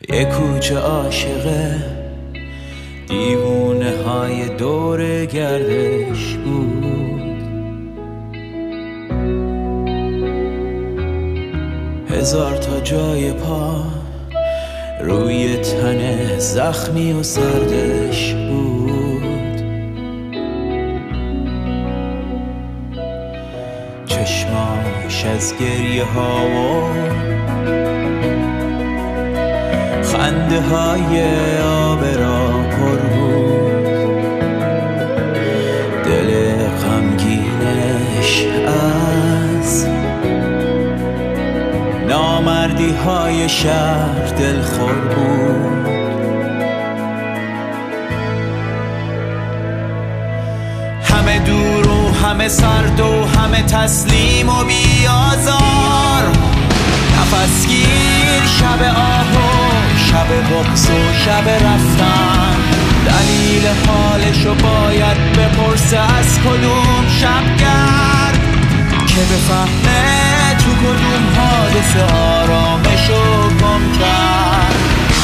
یه کوچه عاشقه دیوونه های دور گردش بود. هزار تا جای پا روی تن زخمی و سردش بود. چشماش از گریه ها و خنده های آب را پر بود. دل غمگینش از نامردی های شهر دلخور بود. همه دور و همه سرد و همه تسلیم و بیازار، نفس گیر شب آهو، شب بغض و شب رفتن. دلیل حالشو باید بپرسه از کدوم شبگرد که بفهمه تو کدوم حادثه آرامشو گم کرد.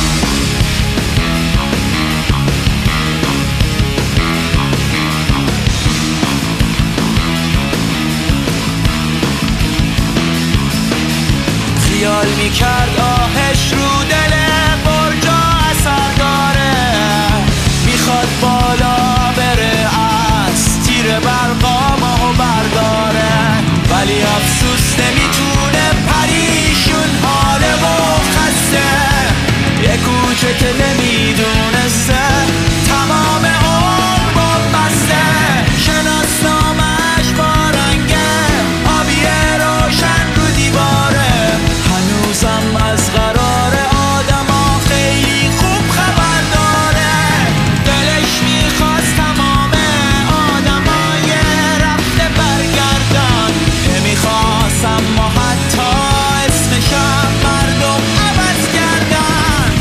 خیال میکرد آهش رو دل برجا اثر داره، میخواد بالا بره از تیر برقا ماهو برداره، ولی افسوس نمیتونه پریشون حاله و خسته. یه کوچه که نمیدونسته تمام عمر با بسته، شناسنامش با رنگ آبی روشن رو دیواره. هنوزم از قرار آدما خیلی خوب خبر داره، دلش میخواست تمام آدمای رفته برگردن، نمیخواست اما حتی اسمشم مردم عوض کردن.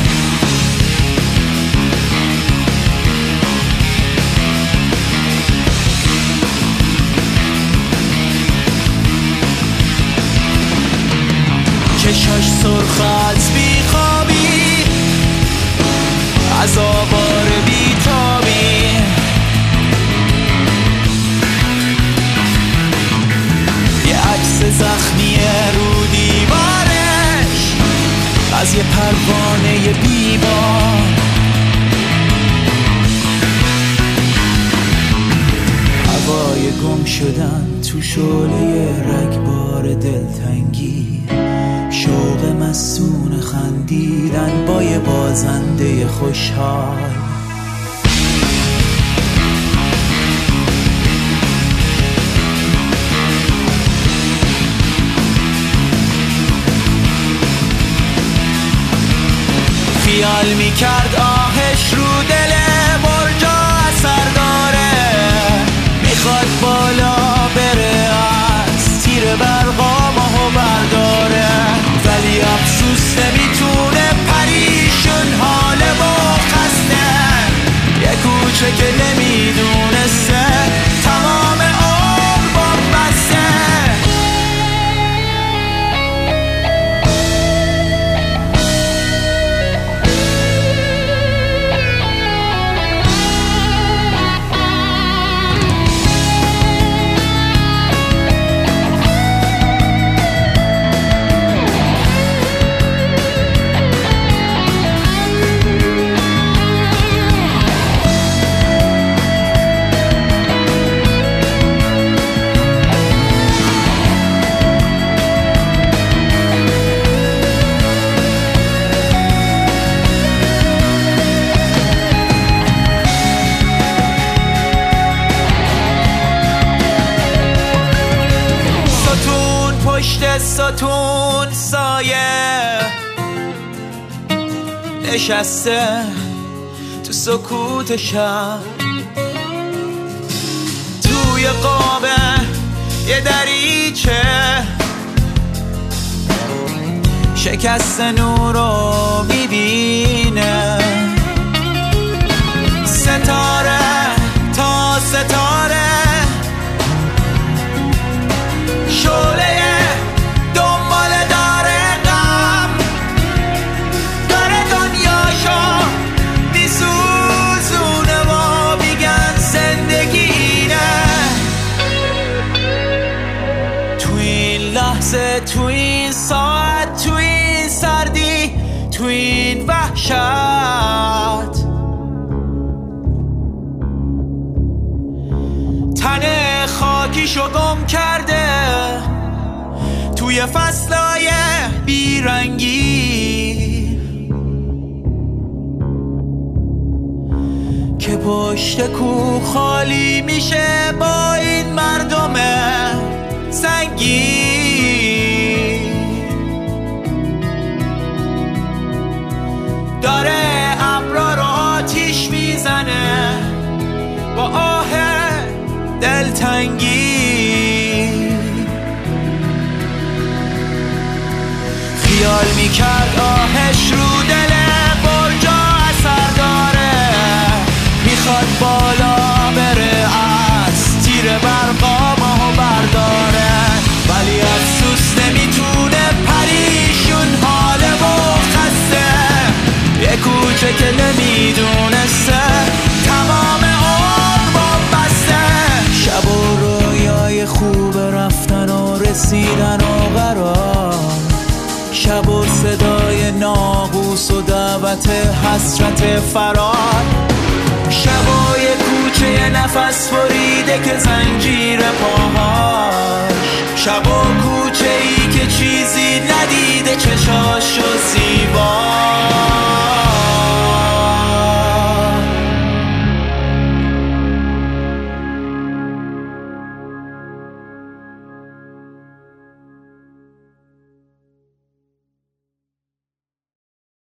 چشاش سرخ از بیخوابی، از آوار بیتابی، یه عکس زخمیه رو دیوارش از یه پروانه بیمار. هوای گم شدن تو شعله رگبار دلتنگی، شوق مسون خندیدن با یه بازنده خوشحال. خیال میکرد آهش رو دل برجا اثر داره، میخواد بالا بره از تیر برقا ماهو برداره، ولی افسوس نمیتونه پریشون حاله و خسته. یه کوچه که نمیدونسته تمام عمر با بسته. پشت ستون سایه نشسته تو سکوت شب، توی قابه یه دریچه شکست نور رو میبینه، ستاره تا ستاره شعله دنبال داره غم، داره دنیا تو این وحشت، تن خاکیشو گم کرده توی فصلای بیرنگی که پشت کوه خالی میشه با این مردم سنگی. داره ابرا رو آتیش میزنه با آه دلتنگی. خیال میکرد آهش رو دل برجا اثر داره، میخواد بالا بره از تیر برقامو برداره، ولی افسوس نمیتونه پریشون حاله و خسته، یه کوچه که نمیدونسته تمام عمر بسته. شب و رویای خوب رفتن و رسیدن و قرار، شب و صدای ناقوس و دعوت حسرت فرار، شبای کوچه نفس بریده که زنجیر پاهاش، شب و کوچه ای که چیزی ندیده چشاش و زیبا.